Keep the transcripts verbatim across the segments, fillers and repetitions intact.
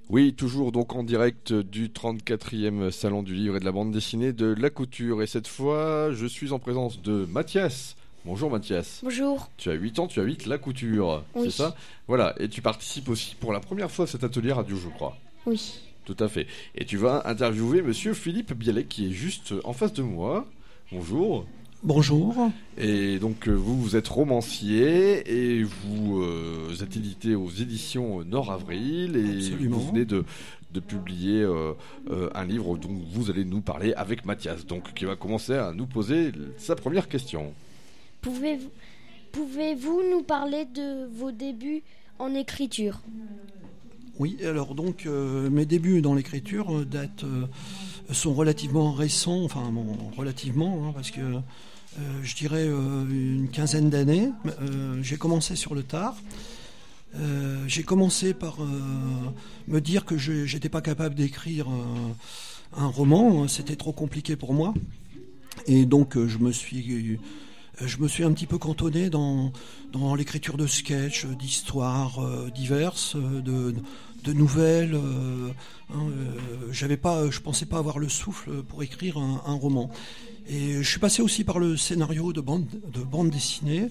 Oui, toujours donc en direct du trente-quatrième Salon du Livre et de la Bande Dessinée de La Couture. Et cette fois, je suis en présence de Mathias. Bonjour Mathias. Bonjour. Tu as huit ans, tu habites La Couture, Oui. c'est ça? Voilà, et tu participes aussi pour la première fois à cet atelier radio, je crois. Oui. Tout à fait. Et tu vas interviewer monsieur Philippe Bialek qui est juste en face de moi. Bonjour. Bonjour. Et donc vous, vous êtes romancier et vous euh, êtes édité aux éditions Nord Avril et Absolument. vous venez de, de publier euh, euh, un livre dont vous allez nous parler avec Mathias, donc qui va commencer à nous poser sa première question. Pouvez-vous, pouvez-vous nous parler de vos débuts en écriture ? Oui, alors donc euh, mes débuts dans l'écriture euh, datent, euh, sont relativement récents, enfin bon, relativement, hein, parce que euh, je dirais euh, une quinzaine d'années. Euh, j'ai commencé sur le tard. Euh, j'ai commencé par euh, me dire que je n'étais pas capable d'écrire euh, un roman, c'était trop compliqué pour moi. Et donc euh, je me suis... Je me suis un petit peu cantonné dans, dans l'écriture de sketchs, d'histoires euh, diverses, de, de nouvelles. Euh, hein, euh, j'avais pas, je pensais pas avoir le souffle pour écrire un, un roman. Et je suis passé aussi par le scénario de bande, de bande dessinée.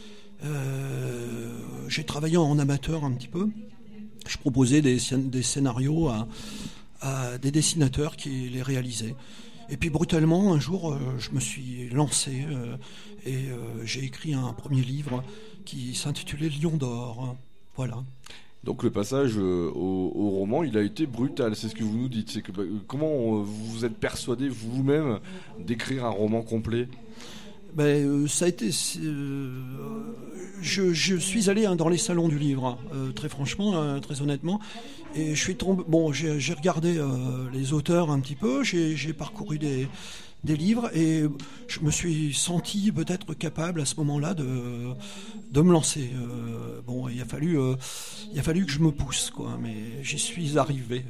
Euh, j'ai travaillé en amateur un petit peu. Je proposais des, des scénarios à, à des dessinateurs qui les réalisaient. Et puis brutalement, un jour, euh, je me suis lancé euh, et euh, j'ai écrit un premier livre qui s'intitulait Lion d'or. Voilà. Donc le passage euh, au, au roman, il a été brutal, c'est ce que vous nous dites. C'est que, bah, comment euh, vous vous êtes persuadé vous-même d'écrire un roman complet ? Ben, euh, ça a été. Euh, je, je suis allé hein, dans les salons du livre, hein, euh, très franchement, euh, très honnêtement, et je suis tombé. Bon, j'ai, j'ai regardé euh, les auteurs un petit peu, j'ai, j'ai parcouru des, des livres, et je me suis senti peut-être capable à ce moment-là de, de me lancer. Euh, bon, il a fallu, euh, il a fallu que je me pousse, quoi, mais j'y suis arrivé.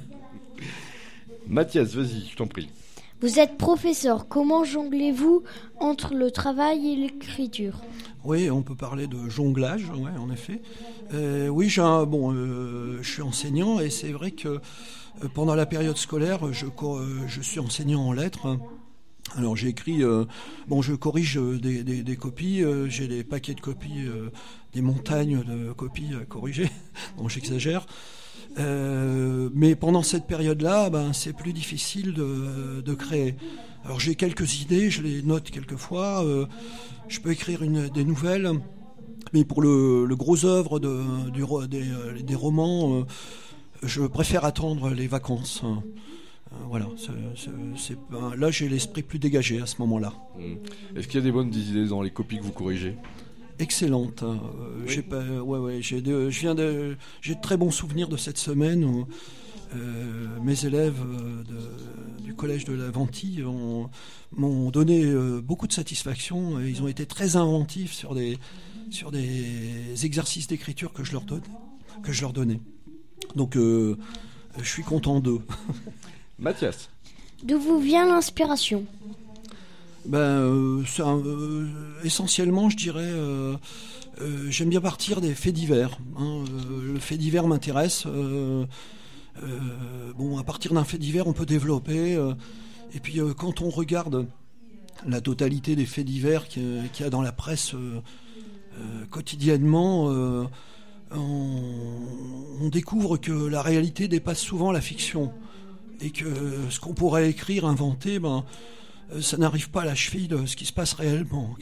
Mathias, vas-y, je t'en prie. Vous êtes professeur, comment jonglez-vous entre le travail et l'écriture ? Oui, on peut parler de jonglage, ouais, en effet. Euh, oui, j'ai un, bon, euh, je suis enseignant et c'est vrai que euh, pendant la période scolaire, je, euh, je suis enseignant en lettres. Alors j'ai écrit, euh, bon, je corrige des, des, des copies, euh, j'ai des paquets de copies, euh, des montagnes de copies à corriger. Bon, j'exagère. Euh, mais pendant cette période-là, ben, c'est plus difficile de, de créer. Alors j'ai quelques idées, je les note quelquefois. Euh, je peux écrire une, des nouvelles, mais pour le, le gros œuvre de, du, des, des romans, euh, je préfère attendre les vacances. Euh, voilà, c'est, c'est, c'est, ben, là j'ai l'esprit plus dégagé à ce moment-là. Mmh. Est-ce qu'il y a des bonnes idées dans les copies que vous corrigez ? Excellente. Euh, oui. j'ai pas, ouais, ouais, j'ai de, je viens de, j'ai de très bons souvenirs de cette semaine où euh, mes élèves de, du collège de la Ventille ont, m'ont donné euh, beaucoup de satisfaction. Et ils ont été très inventifs sur des, sur des exercices d'écriture que je leur donnais. Que je leur donnais. Donc, euh, je suis content d'eux. Mathias. D'où vous vient l'inspiration ? Ben, euh, c'est un, euh, essentiellement, je dirais, euh, euh, j'aime bien partir des faits divers. Hein, euh, le fait divers m'intéresse. Euh, euh, bon, à partir d'un fait divers, on peut développer. Euh, et puis, euh, quand on regarde la totalité des faits divers qu'il y a dans la presse euh, euh, quotidiennement, euh, on, on découvre que la réalité dépasse souvent la fiction et que ce qu'on pourrait écrire, inventer, ben ça n'arrive pas à la cheville de ce qui se passe réellement.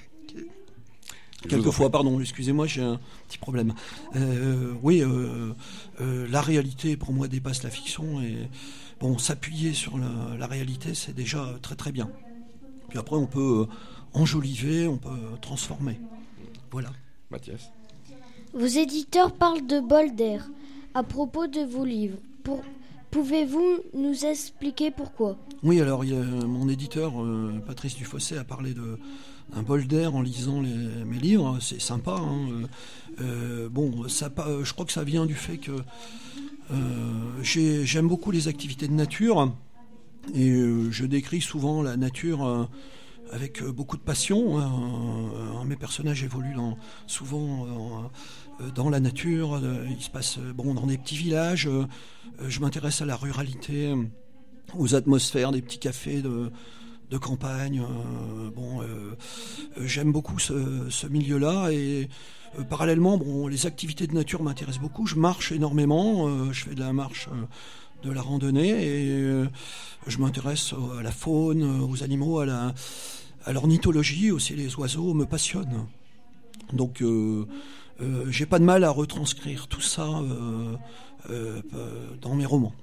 Quelquefois, pardon, excusez-moi, j'ai un petit problème. Euh, oui, euh, euh, la réalité, pour moi, dépasse la fiction. Et bon, s'appuyer sur la, la réalité, c'est déjà très très bien. Puis après, on peut enjoliver, on peut transformer. Voilà. Mathias. Vos éditeurs parlent de bol d'air à propos de vos livres. Pour... Pouvez-vous nous expliquer pourquoi ? Oui, alors il y a mon éditeur, euh, Patrice Dufossé, a parlé de, d'un bol d'air en lisant les, mes livres. C'est sympa. Hein. Euh, bon, ça, je crois que ça vient du fait que euh, j'ai, j'aime beaucoup les activités de nature et euh, je décris souvent la nature euh, avec beaucoup de passion. Hein. Mes personnages évoluent dans, souvent euh, dans la nature. Il se passe bon, dans des petits villages. Je m'intéresse à la ruralité, aux atmosphères des petits cafés de, de campagne. Bon, euh, j'aime beaucoup ce, ce milieu-là et euh, parallèlement, bon, les activités de nature m'intéressent beaucoup. Je marche énormément. Euh, je fais de la marche. Euh, de la randonnée et euh, je m'intéresse à la faune, aux animaux, à la à l'ornithologie aussi, les oiseaux me passionnent. Donc euh, euh, j'ai pas de mal à retranscrire tout ça euh, euh, dans mes romans.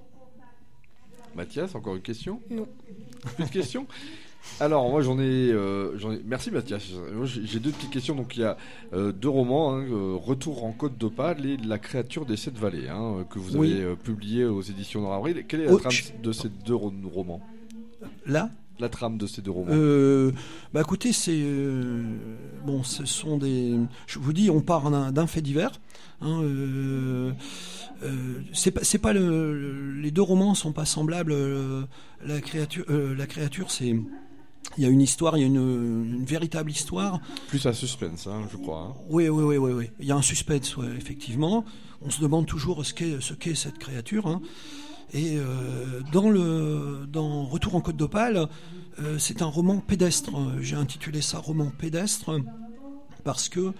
Mathias, encore une question ? Non. Plus de questions ? Alors moi j'en ai, euh, j'en ai... Merci Mathias. J'ai deux petites questions. Donc il y a euh, deux romans, hein, euh, Retour en Côte d'Opale et La créature des sept vallées, hein, que vous oui. avez euh, publié aux éditions Nord Avril. Quelle est la oh, trame je... de ces deux romans ? Là ? La trame de ces deux romans. Euh, bah écoutez, c'est euh, bon, ce sont des. Je vous dis, on part d'un, d'un fait divers. Hein, euh, euh, c'est pas, c'est pas le, le, les deux romans sont pas semblables. Euh, la créature, euh, la créature, c'est. Il y a une histoire, il y a une, une véritable histoire. Plus un suspense, hein, je crois. Hein. Oui, oui, oui, oui, oui. Il y a un suspense, ouais, effectivement. On se demande toujours ce qu'est, ce qu'est cette créature. Hein. Et euh, dans le dans Retour en Côte d'Opale, euh, c'est un roman pédestre. J'ai intitulé ça roman pédestre parce que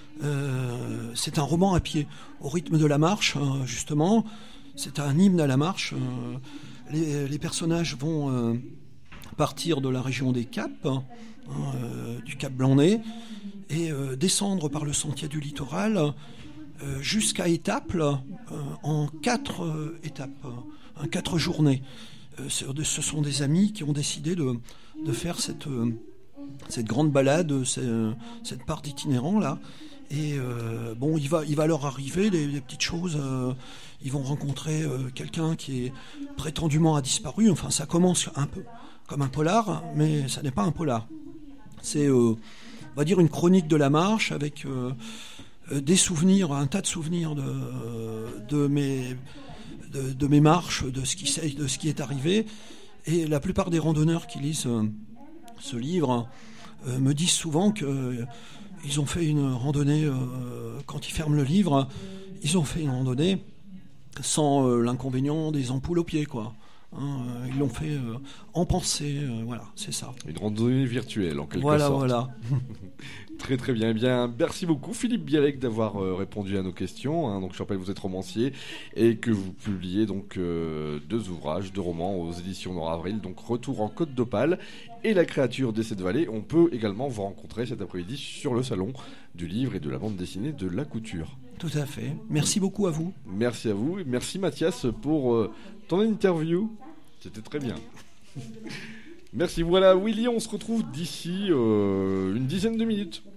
euh, c'est un roman à pied, au rythme de la marche, hein, justement. C'est un hymne à la marche. Euh, les, les personnages vont euh, partir de la région des Caps, hein, euh, du Cap Blanc-Nez, et euh, descendre par le sentier du littoral euh, jusqu'à Étaples, euh, en quatre euh, étapes, en quatre journées. Euh, ce sont des amis qui ont décidé de, de faire cette, euh, cette grande balade, cette, cette part d'itinérant là. Et euh, bon, il va, il va leur arriver des, des petites choses. Euh, ils vont rencontrer euh, quelqu'un qui est prétendument a disparu. Enfin, ça commence un peu comme un polar, mais ça n'est pas un polar. C'est, euh, on va dire, une chronique de la marche avec euh, des souvenirs, un tas de souvenirs de, de mes, de, de mes marches, de ce qui, de ce qui est arrivé. Et la plupart des randonneurs qui lisent euh, ce livre euh, me disent souvent que euh, ils ont fait une randonnée, euh, quand ils ferment le livre, ils ont fait une randonnée sans euh, l'inconvénient des ampoules aux pieds, quoi. Hein, euh, ils l'ont fait euh, en pensée, euh, voilà, c'est ça. Une randonnée virtuelle, en quelque voilà, sorte. Voilà, voilà. Très très bien. Eh bien, merci beaucoup Philippe Bialek d'avoir euh, répondu à nos questions. Hein. Donc je rappelle, vous êtes romancier et que vous publiez donc euh, deux ouvrages, deux romans aux éditions Nord Avril. Donc Retour en Côte d'Opale et La créature des sept vallées. On peut également vous rencontrer cet après-midi sur le salon du livre et de la bande dessinée de La Couture. Tout à fait. Merci beaucoup à vous. Merci à vous et merci Mathias pour euh, ton interview. C'était très bien. Merci, voilà Willy, on se retrouve d'ici euh, une dizaine de minutes.